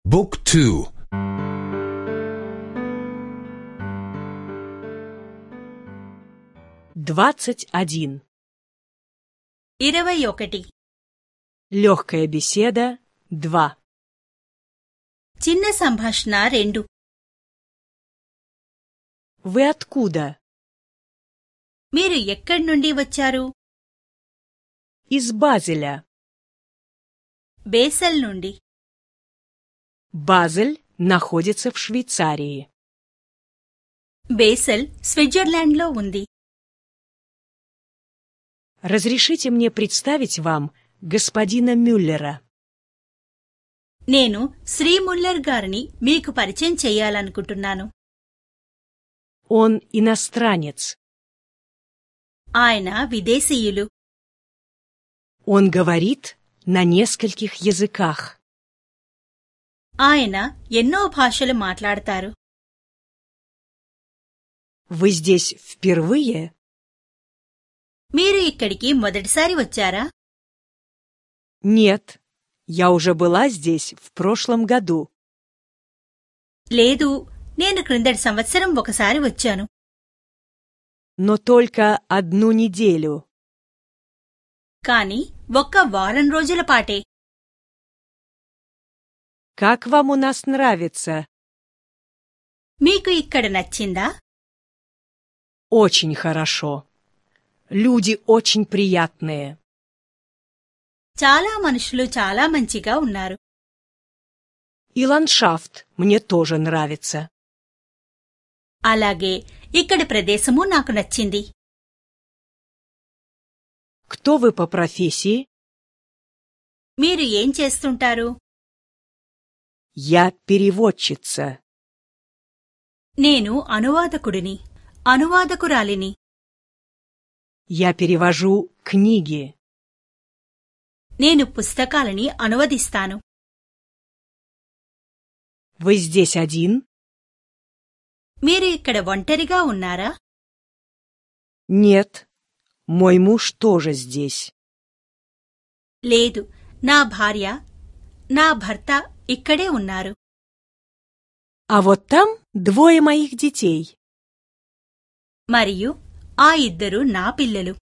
บุ๊กทู 21. 21. Легкая беседа 2. చిన్న సంభాషణ 2. Вы откуда? మీరు ఎక్కడి నుండి వచ్చారు? Из Базеля. బేసల్ నుండి. Базель находится в Швейцарии. బేసల్ స్విట్జర్లాండ్లో ఉంది. Разрешите мне представить вам господина Мюллера. నేను శ్రీ ముల్లర్ గారిని మీకు పరిచయం చేయాలనుకుంటున్నాను. Он иностранец. ఆయన విదేశీయులు. Он говорит на нескольких языках. ఆయన ఎన్నో భాషలు మాట్లాడతారు. Вы здесь впервые? మీరు ఇక్కడికి మొదటిసారి వచ్చారా? Нет, я уже была здесь в прошлом году. లేదు, నేను క్రిందటి సంవత్సరం ఒకసారి వచ్చాను. Но только одну неделю. కాని ఒక్క వారం రోజుల పాటే. Как вам у нас нравится? మీకు ఇక్కడ నచ్చిందా? Очень хорошо. Люди очень приятные. చాలా మనుషులు చాలా మంచిగా ఉన్నారు. И ландшафт мне тоже нравится. అలాగే ఇక్కడి ప్రదేశము నాకు నచ్చింది. Кто вы по профессии? మీరు ఏం చేస్తుంటారు? Я переводчица. నేను అనువాదకుడిని, అనువాదకురాలిని. Я перевожу книги. నేను పుస్తకాలని అనువదిస్తాను. Вы здесь один? మీరు ఇక్కడ ఒంటరిగా ఉన్నారా? Нет, мой муж тоже здесь. లేదు, నా భార్య, నా భర్త ఇక్కడే ఉన్నారు. А вот там двое моих детей. మరియు ఆ ఇద్దరు నా పిల్లలు.